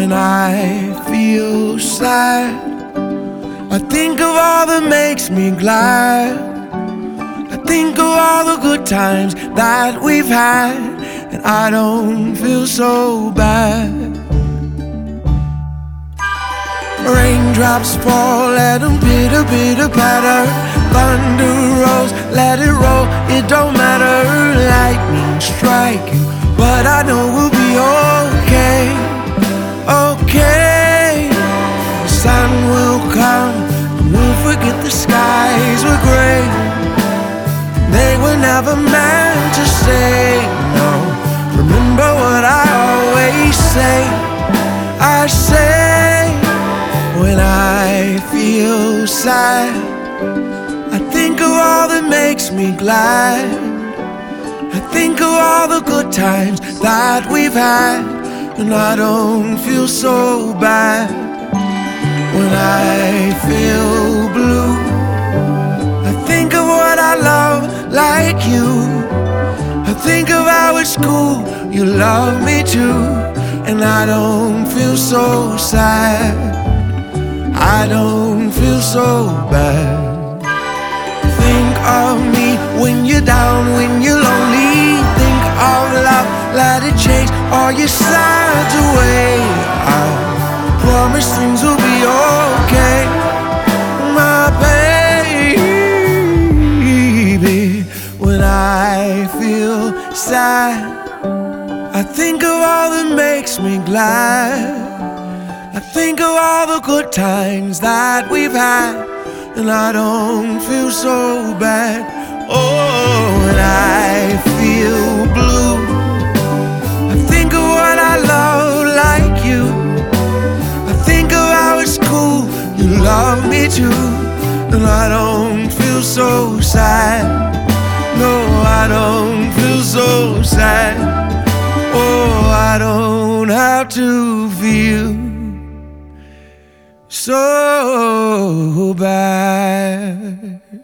When I feel sad, I think of all that makes me glad. I think of all the good times that we've had, and I don't feel so bad. Raindrops fall, let them pitter, pitter, patter. Thunder rolls, let it roll, it don't matter. Lightning striking, but I know we'll be okay. Okay, the sun will come and we'll forget the skies were gray. They were never meant to say no. Remember what I always say. I say, when I feel sad, I think of all that makes me glad. I think of all the good times that we've had, and I don't feel so bad. When I feel blue, I think of what I love like you. I think of how at school you love me too, and I don't feel so sad. I don't feel so bad. Think of me when you're down, when you're lonely. Think of love, let it chase all your sides away. I promise things will be okay, my baby. When I feel sad, I think of all that makes me glad. I think of all the good times that we've had, and I don't feel so bad. Oh, when I feel blue, I think of what I love like you. I think of how at school you love me too, and I don't feel so sad. No, I don't feel so sad. Oh, I don't have to feel so bad.